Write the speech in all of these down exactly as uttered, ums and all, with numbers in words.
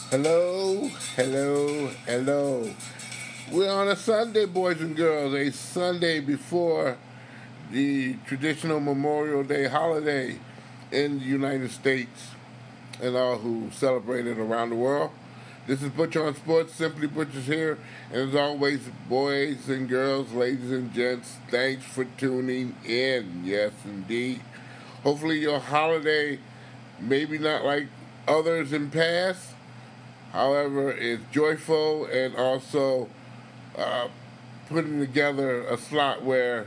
Hello, hello, hello. We're on a Sunday, boys and girls, a Sunday before the traditional Memorial Day holiday in the United States and all who celebrate it around the world. This is Butcher on Sports, Simply Butcher's here, and as always, boys and girls, ladies and gents, thanks for tuning in. Yes, indeed. Hopefully, your holiday, maybe not like others in past, however, is joyful and also uh, putting together a slot where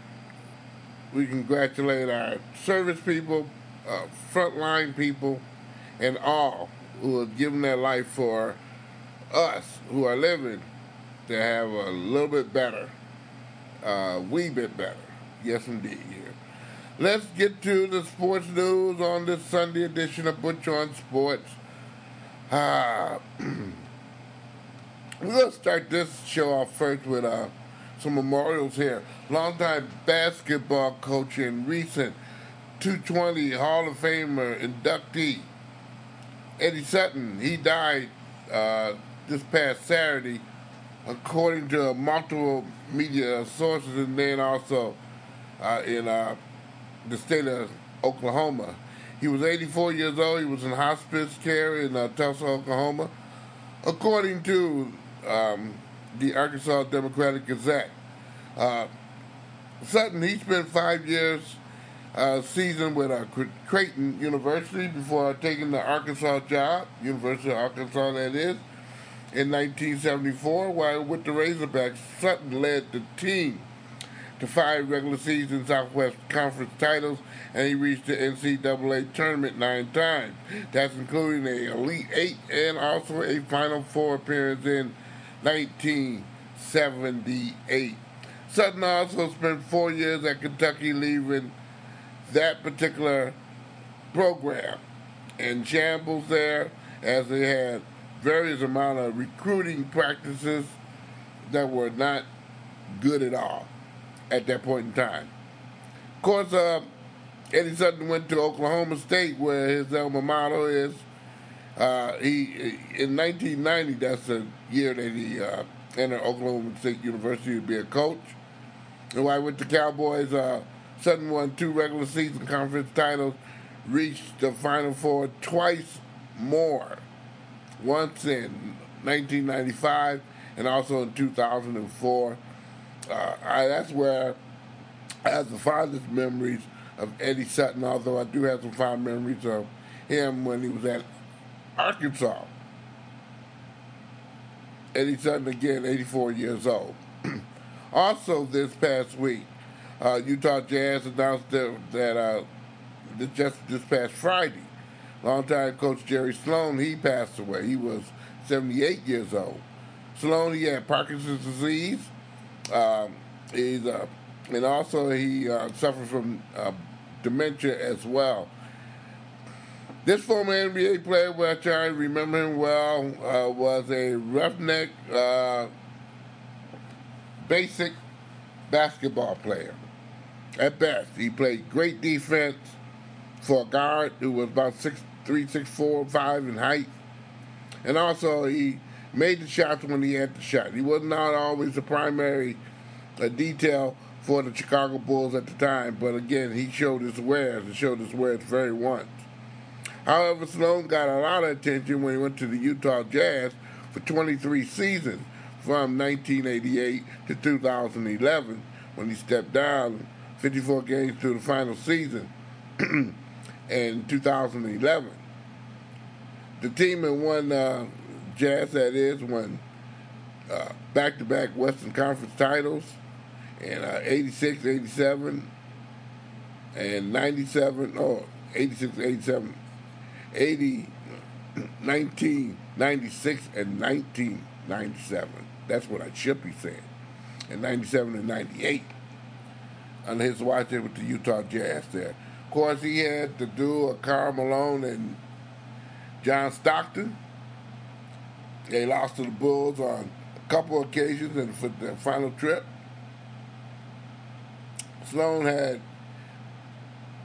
we congratulate our service people, uh, frontline people, and all who have given their life for us who are living to have a little bit better, a uh, wee bit better. Yes, indeed. Here. Let's get to the sports news on this Sunday edition of Butcher on Sports. Ah, we're going to start this show off first with uh, some memorials here. Longtime basketball coach and recent two twenty Hall of Famer inductee, Eddie Sutton. He died uh, this past Saturday, according to multiple media sources, and then also uh, in uh, the state of Oklahoma. He was eighty-four years old. He was in hospice care in uh, Tulsa, Oklahoma, according to um, the Arkansas Democratic Gazette. Uh, Sutton, he spent five years uh, seasoned with uh, Creighton University before taking the Arkansas job, University of Arkansas that is, in nineteen seventy-four. While with the Razorbacks, Sutton led the team to five regular season Southwest Conference titles, and he reached the N C double A tournament nine times. That's including a Elite Eight and also a Final Four appearance in nineteen seventy-eight. Sutton also spent four years at Kentucky, leaving that particular program in shambles there, as they had various amount of recruiting practices that were not good at all at that point in time. Of course, uh, Eddie Sutton went to Oklahoma State, where his alma mater is. Uh, he in nineteen ninety, that's the year that he uh, entered Oklahoma State University to be a coach. And while with the Cowboys, uh, Sutton won two regular season conference titles, reached the Final Four twice more, once in nineteen ninety-five and also in two thousand four. Uh, I, that's where I have the fondest memories of Eddie Sutton, although I do have some fond memories of him when he was at Arkansas. Eddie Sutton, again, eighty-four years old. Also, this past week, uh, Utah Jazz announced that, that uh, just this past Friday, longtime coach Jerry Sloan, he passed away. He was seventy-eight years old. Sloan, he had Parkinson's disease. Um, he's uh, and also he uh, suffers from uh, dementia as well. This former N B A player, which I remember him well, uh, was a roughneck, uh, basic basketball player. At best, he played great defense for a guard who was about six three, six four, five in height, and also he made the shots when he had the shot. He was not always the primary uh, detail for the Chicago Bulls at the time, but again, he showed his wares and showed his wares very once. However, Sloan got a lot of attention when he went to the Utah Jazz for twenty-three seasons, from nineteen eighty-eight to two thousand eleven, when he stepped down fifty-four games to the final season in two thousand eleven. The team had won, uh, Jazz that is, won uh, back-to-back Western Conference titles in uh, eighty-six, eighty-seven, and ninety-seven, oh, eighty-six, eighty-seven, eighty, nineteen ninety-six, and nineteen ninety-seven. That's what I should be saying. And ninety-seven and ninety-eight. Under his watch there with the Utah Jazz there. Of course, he had the duo of Karl Malone and John Stockton. They lost to the Bulls on a couple of occasions and for the final trip. Sloan had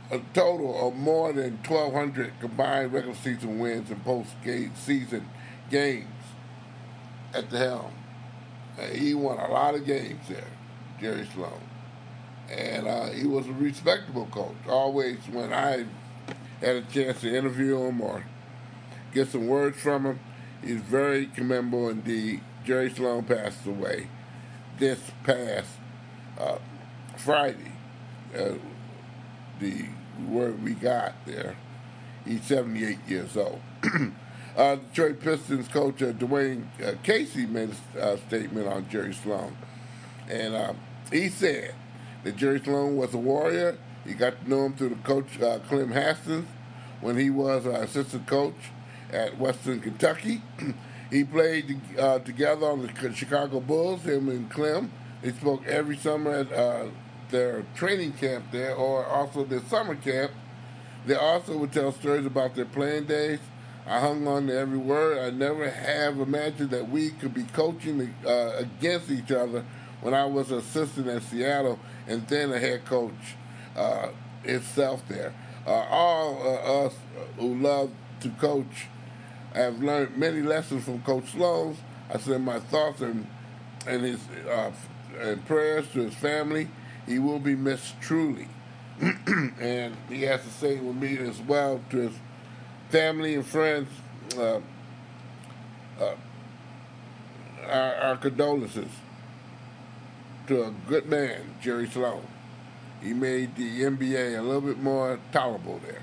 a total of more than twelve hundred combined regular season wins and post-season games at the helm. Uh, he won a lot of games there, Jerry Sloan. And uh, he was a respectable coach. Always, when I had a chance to interview him or get some words from him, he's very commendable indeed. Jerry Sloan passed away this past uh, Friday. Uh, the word we got there. He's seventy-eight years old. uh, Detroit Pistons coach uh, Dwayne uh, Casey made a uh, statement on Jerry Sloan. And uh, he said that Jerry Sloan was a warrior. He got to know him through the coach, uh, Clem Hastings, when he was uh, assistant coach at Western Kentucky. He played uh, together on the Chicago Bulls, him and Clem. They spoke every summer at uh, their training camp there, or also their summer camp. They also would tell stories about their playing days. I hung on to every word. I never have imagined that we could be coaching uh, against each other when I was an assistant at Seattle and then a head coach uh, itself there. Uh, all uh, us who love to coach have learned many lessons from Coach Sloan. I send my thoughts and, and his uh, and prayers to his family. He will be missed truly. And he has to say with me as well to his family and friends, uh, uh, our, our condolences to a good man, Jerry Sloan. He made the N B A a little bit more tolerable there.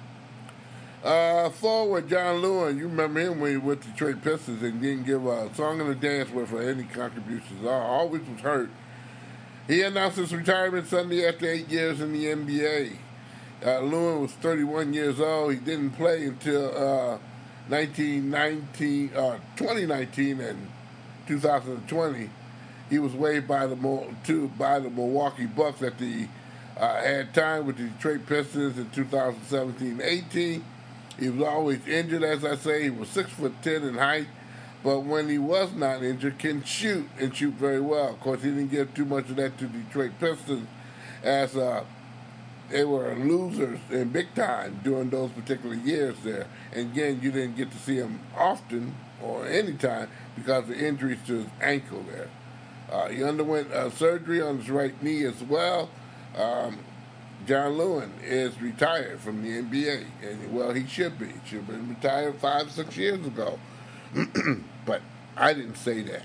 Uh, forward, John Lewin, you remember him when he went to Detroit Pistons and didn't give a song and a dance with for any contributions. I always was hurt. He announced his retirement Sunday after eight years in the N B A. Uh, Lewin was thirty-one years old. He didn't play until uh, nineteen nineteen, uh, twenty nineteen and two thousand twenty. He was waived by the to, by the Milwaukee Bucks at the uh, had time with the Detroit Pistons in two thousand seventeen eighteen. He was always injured, as I say. He was six foot ten in height, but when he was not injured, can shoot and shoot very well. Of course, he didn't give too much of that to Detroit Pistons, as uh, they were losers in big time during those particular years there. And again, you didn't get to see him often or any time because of injuries to his ankle there. Uh, he underwent uh, surgery on his right knee as well. Um, John Lewin is retired from the N B A, and well, he should be. He should have been retired five, six years ago. But I didn't say that.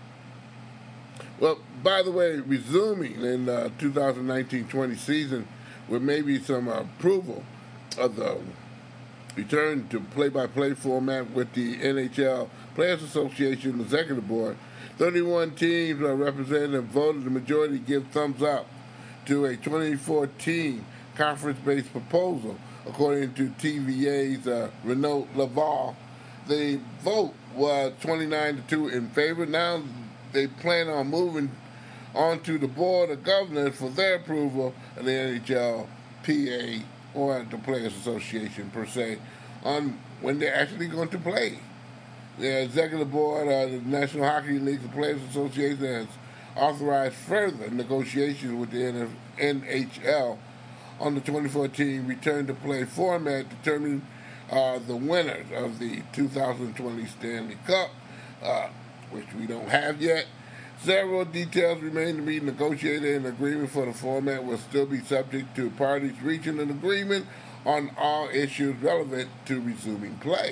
Well, by the way, resuming in the uh, twenty nineteen twenty season with maybe some uh, approval of the return to play-by-play format with the N H L Players Association Executive Board, thirty-one teams are represented and voted the majority to give thumbs up to a twenty fourteen conference-based proposal, according to T V A's uh, Renaud Laval. The vote was twenty-nine to two in favor. Now they plan on moving on to the Board of Governors for their approval of the N H L P A or the Players Association per se on when they're actually going to play. The Executive Board of the National Hockey League, the Players Association, has authorized further negotiations with the N H L on the twenty fourteen return-to-play format, determining uh, the winners of the two thousand twenty Stanley Cup, uh, which we don't have yet. Several details remain to be negotiated, and agreement for the format will still be subject to parties reaching an agreement on all issues relevant to resuming play.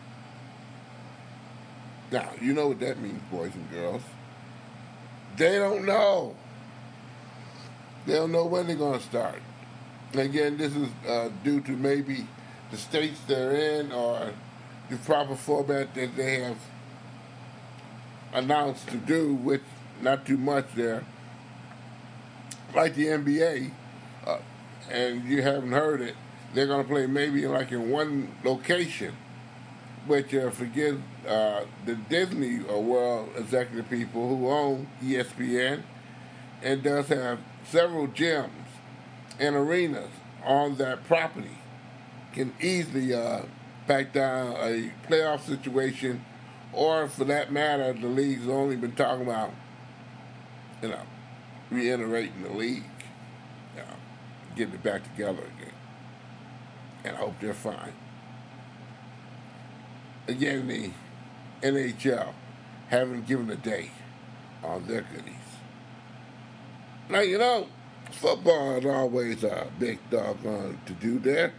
Now, you know what that means, boys and girls. They don't know. They don't know when they're going to start. Again, this is uh, due to maybe the states they're in or the proper format that they have announced to do, which not too much there. Like the N B A, uh, and you haven't heard it, they're going to play maybe like in one location, which uh, forget uh, the Disney World executive people who own E S P N and does have several gyms and arenas on that property can easily uh, back down a playoff situation, or for that matter, the league's only been talking about, you know, reiterating the league, you know, getting it back together again. and I hope they're fine. Again, the N H L haven't given a day on their goodies. Now, you know, football is always a big doggone to do there.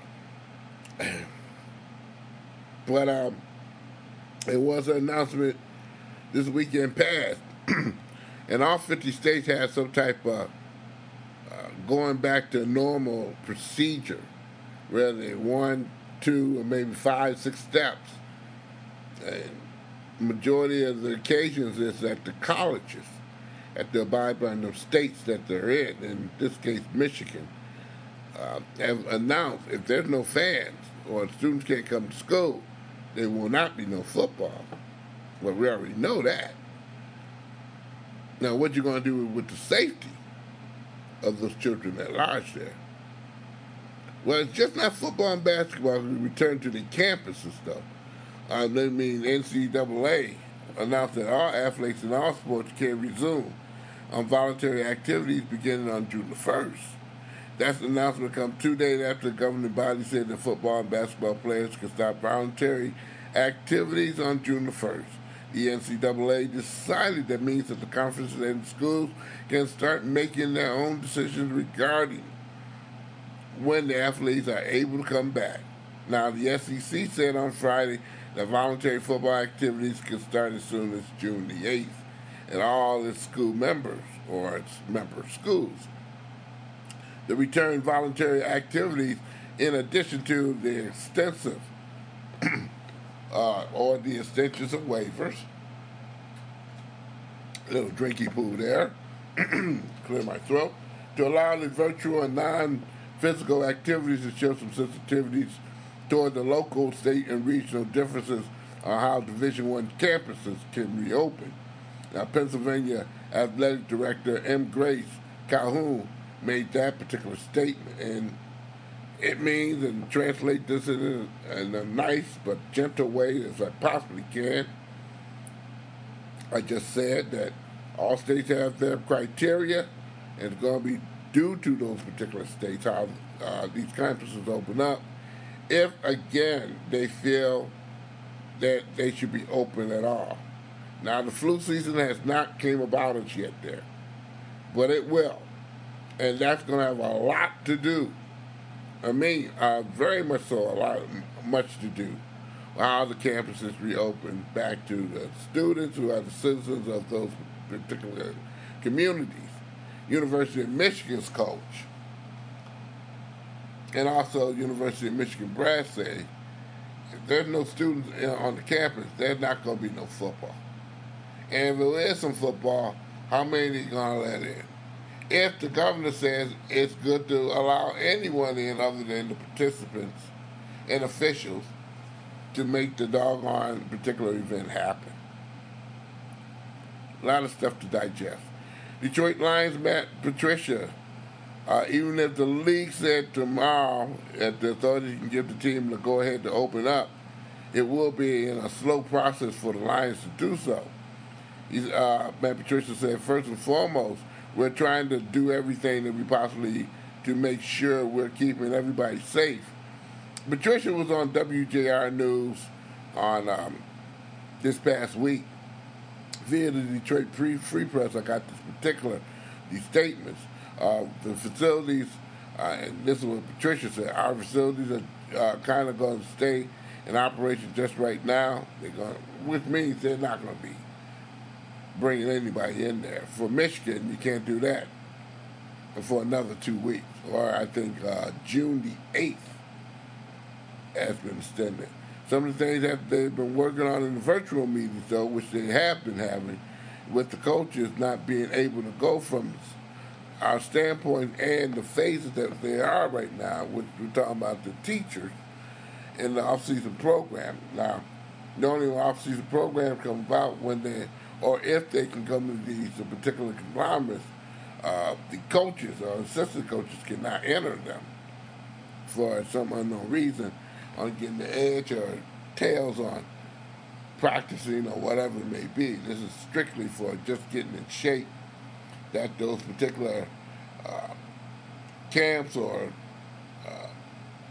But um, it was an announcement this weekend past, and all fifty states had some type of uh, going back to normal procedure, whether one, two, or maybe five, six steps. And majority of the occasions is at the colleges, at the abide by the states that they're in, in this case Michigan, uh, have announced if there's no fans or students can't come to school, there will not be no football. Well, we already know that. Now, what you going to do with the safety of those children at large there? Well, it's just not football and basketball. We return to the campuses, though. Uh, that means N C double A announced that all athletes in all sports can resume on voluntary activities beginning on June the first. That's the announcement come two days after the governing body said that football and basketball players can start voluntary activities on June the first. The N C double A decided that means that the conferences and schools can start making their own decisions regarding when the athletes are able to come back. Now, the S E C said on Friday that voluntary football activities can start as soon as June the eighth, and all its school members or its member schools. The return voluntary activities, in addition to the extensive uh, or the extensions of waivers, a little drinky poo there, clear my throat, to allow the virtual and non-physical activities to show some sensitivities toward the local, state, and regional differences on how Division One campuses can reopen. Now, Pennsylvania Athletic Director M. Grace Calhoun made that particular statement, and it means, and translate this in a, in a nice but gentle way as I possibly can. I just said that all states have their criteria, and it's going to be due to those particular states how uh, these campuses open up. If, again, they feel that they should be open at all. Now, the flu season has not came about as yet there, but it will. And that's going to have a lot to do. I mean, uh, very much so, a lot, much to do. How the campuses reopen back to the students who are the citizens of those particular communities. University of Michigan's coach, and also University of Michigan brass say, if there's no students on the campus, there's not going to be no football. And if there is some football, how many are you going to let in? If the governor says it's good to allow anyone in other than the participants and officials to make the doggone particular event happen. A lot of stuff to digest. Detroit Lions Matt Patricia, uh, even if the league said tomorrow that the authorities can give the team the go-ahead to open up, it will be in a slow process for the Lions to do so. He's, uh, Matt Patricia said, first and foremost, we're trying to do everything that we possibly to make sure we're keeping everybody safe. Patricia was on W J R News on um, this past week. Via the Detroit Free Press, I got this particular, these statements. Uh, the facilities, uh, and this is what Patricia said, our facilities are uh, kind of going to stay in operation just right now. They're going, which means they're not going to be bringing anybody in there. For Michigan, you can't do that for another two weeks. Or I think uh, June the eighth has been extended. Some of the things that they've been working on in the virtual meetings, though, which they have been having, with the coaches not being able to go from our standpoint and the phases that they are right now, which we're talking about the teachers in the off-season program. Now, the only off-season program come about when they, or if they can come to these particular conglomerates, uh, the coaches or assistant coaches cannot enter them for some unknown reason on getting the edge or tails on practicing or whatever it may be. This is strictly for just getting in shape that those particular uh, camps or uh,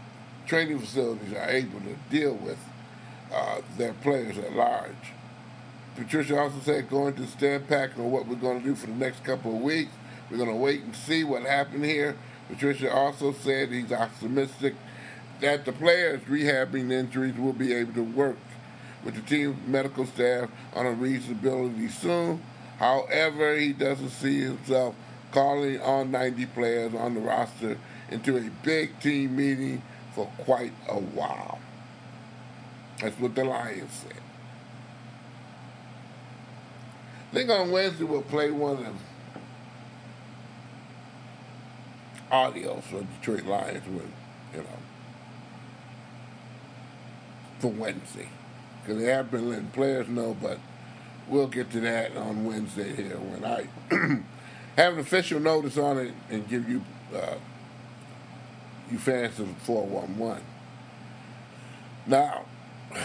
training facilities are able to deal with uh, their players at large. Patricia also said going to stand back on what we're going to do for the next couple of weeks. We're going to wait and see what happened here. Patricia also said he's optimistic that the players rehabbing injuries will be able to work with the team's medical staff on a reasonability soon. However, he doesn't see himself calling all ninety players on the roster into a big team meeting for quite a while. That's what the Lions said. I think on Wednesday we'll play one of them audios for Detroit Lions with, you know, for Wednesday. Because they have been letting players know, but we'll get to that on Wednesday here when I have an official notice on it and give you uh, you fans of four one one. Now,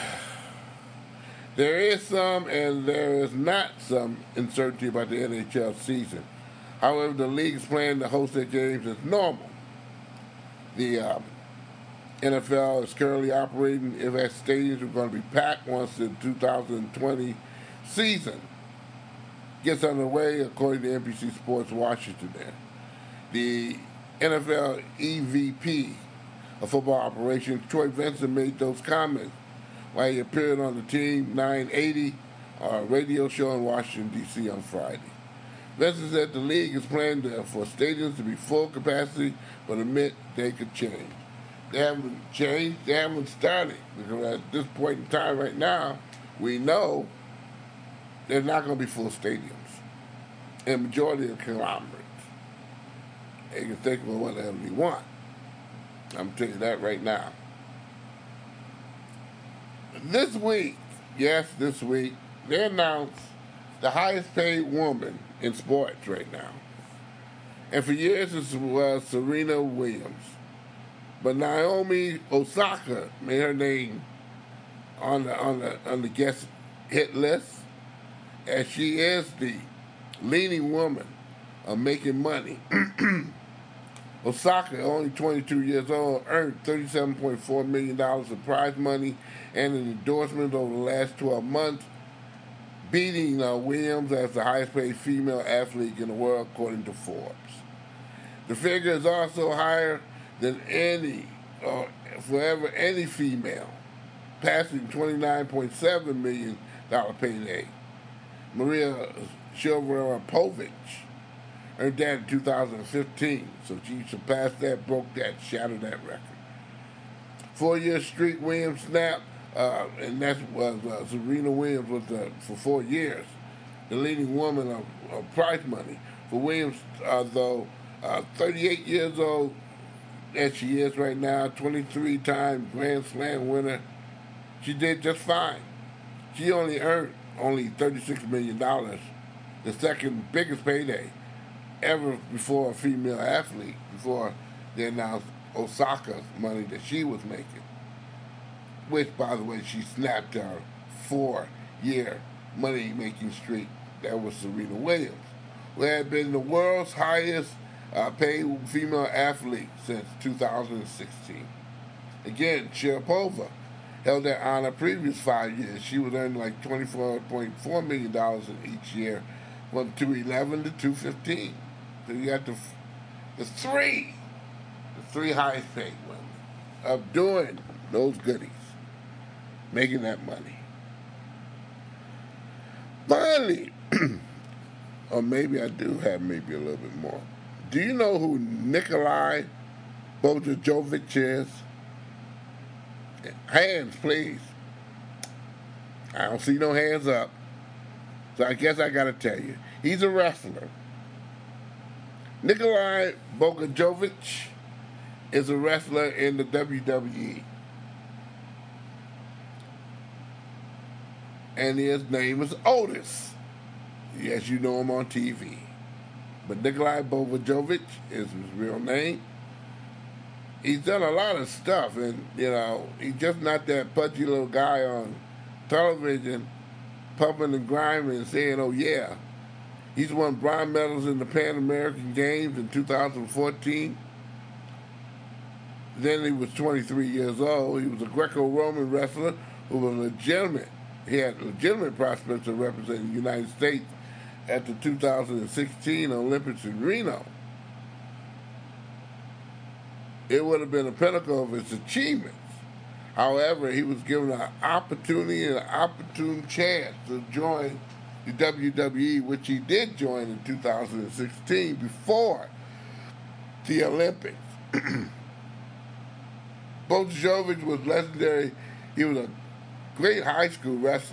there is some and there is not some uncertainty about the N H L season. However, the league is planning to host their games as normal. The um, N F L is currently operating if as stadiums are going to be packed once the two thousand twenty season gets underway, according to N B C Sports Washington. There, the N F L E V P of football operations, Troy Vincent, made those comments while he appeared on the Team nine eighty uh, radio show in Washington, D C on Friday. Vincent said the league is planning to, for stadiums to be full capacity, but admit they could change. They haven't changed, they haven't started, because at this point in time right now, we know they're not going to be full stadiums in majority of conglomerates. They can think of whatever they want. I'm telling you that right now. This week, yes, this week, they announced the highest paid woman in sports right now. And for years it was Serena Williams. But Naomi Osaka made her name on the on the on the guest hit list, as she is the leading woman of making money. Osaka, only twenty-two years old, earned thirty-seven point four million dollars of prize money and an endorsement over the last twelve months, beating uh, Williams as the highest-paid female athlete in the world, according to Forbes. The figure is also higher than any, or uh, forever any female, passing twenty-nine point seven million dollars payday. Maria Sharapova earned that in two thousand fifteen, so she surpassed that, broke that, shattered that record. Four-year streak Williams snapped, uh, and that was uh, Serena Williams was uh, for four years the leading woman of, of prize money. For Williams, uh, though, uh, thirty-eight years old, as she is right now, twenty-three-time Grand Slam winner, she did just fine. She only earned only thirty-six million dollars, the second biggest payday ever before a female athlete, before they announced Osaka's money that she was making, which, by the way, she snapped her four-year money-making streak. That was Serena Williams, who had been the world's highest uh, paid female athlete since two thousand sixteen. Again, Sharapova held that honor previous five years. She was earning like twenty-four point four million dollars in each year, from two eleven to two fifteen. So you got the, the three, the three highest paid women of doing those goodies, making that money. Finally, or maybe I do have maybe a little bit more. Do you know who Nikolai Bojajovic is? Hands, please. I don't see no hands up. So I guess I got to tell you. He's a wrestler. Nikolai Bojajovic is a wrestler in the W W E. And his name is Otis. Yes, you know him on T V. But Nikolai Bojajovic is his real name. He's done a lot of stuff, and, you know, he's just not that pudgy little guy on television pumping and grinding and saying, oh, yeah. He's won bronze medals in the Pan American Games in two thousand fourteen. Then he was twenty-three years old. He was a Greco-Roman wrestler who was legitimate. He had legitimate prospects of representing the United States at the two thousand sixteen Olympics in Reno. It would have been a pinnacle of his achievements. However, he was given an opportunity and an opportune chance to join the W W E, which he did join in two thousand sixteen before the Olympics. Bojajovic was legendary. He was a great high school wrestler.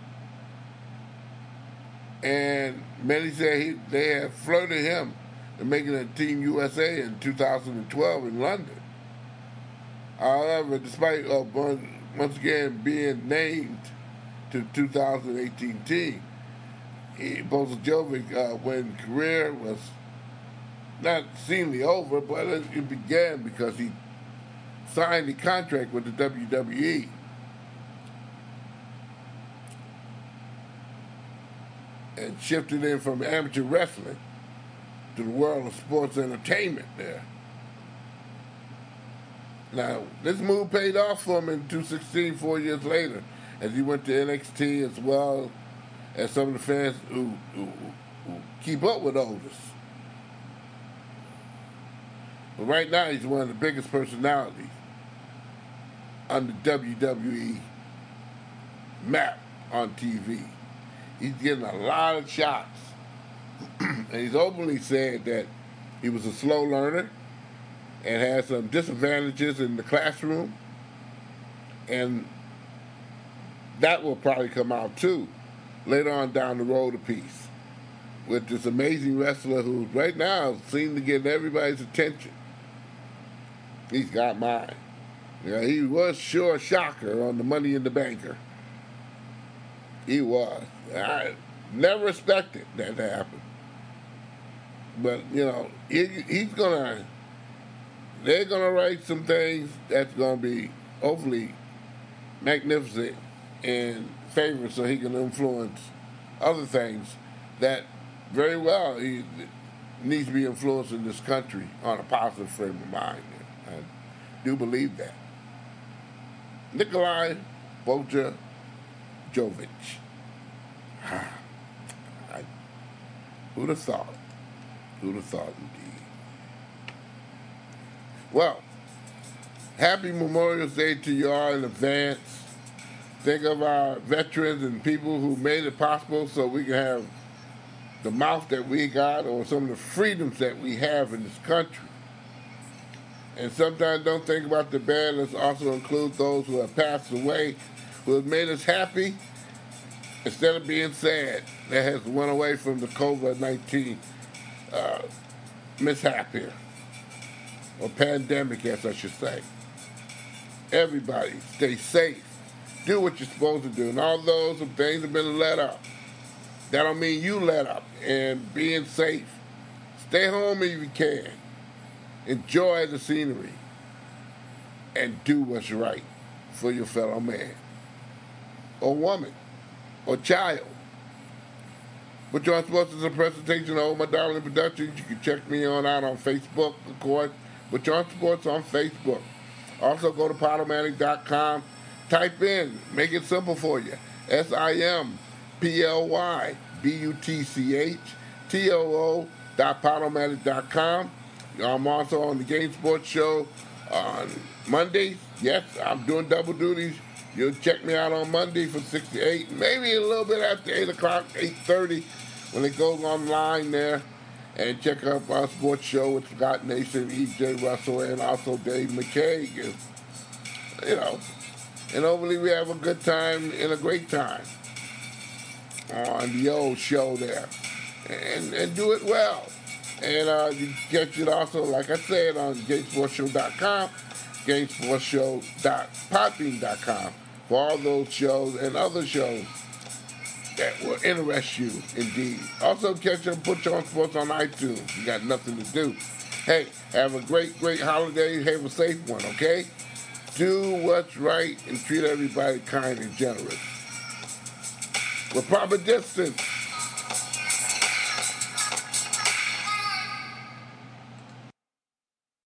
And many say he, they had flirted him in making a Team U S A in two thousand twelve in London. However, despite uh, once again being named to two thousand eighteen team, Bojajovic, uh, when career was not seemingly over, but it, it began because he signed the contract with the W W E. And shifted in from amateur wrestling to the world of sports entertainment there. Now, this move paid off for him in two thousand sixteen, four years later, as he went to N X T as well as some of the fans who, who, who keep up with Otis. But right now, he's one of the biggest personalities on the W W E map on T V. He's getting a lot of shots. And he's openly said that he was a slow learner and had some disadvantages in the classroom. And that will probably come out too later on down the road a piece with this amazing wrestler who right now seems to get everybody's attention. He's got mine. Yeah, he was sure a shocker on the Money in the Banker. He was. I never expected that to happen. But, you know, he, he's going to, they're going to write some things that's going to be hopefully magnificent and favorite so he can influence other things that very well he needs to be influencing this country on a positive frame of mind. I do believe that. Nikolai Bojajovic. I, who'd have thought? Who'd have thought, indeed? Well, happy Memorial Day to you all in advance. Think of our veterans and people who made it possible so we can have the mouth that we got or some of the freedoms that we have in this country. And sometimes don't think about the bad. Let's also include those who have passed away, who have made us happy, instead of being sad, that has went away from the COVID nineteen uh, mishap here, or pandemic, as I should say. Everybody, stay safe. Do what you're supposed to do. And all those of things have been let up. That don't mean you let up. And being safe. Stay home if you can. Enjoy the scenery. And do what's right for your fellow man, or woman, or child. But John Sports is a presentation of Oh My Darling Productions. You can check me on out on Facebook, of course. But John Sports on Facebook. Also go to Podomatic dot com. Type in, make it simple for you. S I M P L Y B U T C H T O O dot Podomatic dot com. I'm also on the Game Sports Show on Mondays. Yes, I'm doing double duties. You'll check me out on Monday from six to eight, maybe a little bit after eight o'clock, eight thirty, when it goes online there. And check out our sports show with Scott Nation, E J Russell, and also Dave McKay. And, you know, and hopefully we have a good time and a great time on the old show there. And, and do it well. And uh, you can catch it also, like I said, on game sports show dot com, game sports show dot podbean dot com for all those shows and other shows that will interest you, indeed. Also, catch up, put you on sports on iTunes. You got nothing to do. Hey, have a great, great holiday. Have a safe one, okay? Do what's right and treat everybody kind and generous. With proper distance.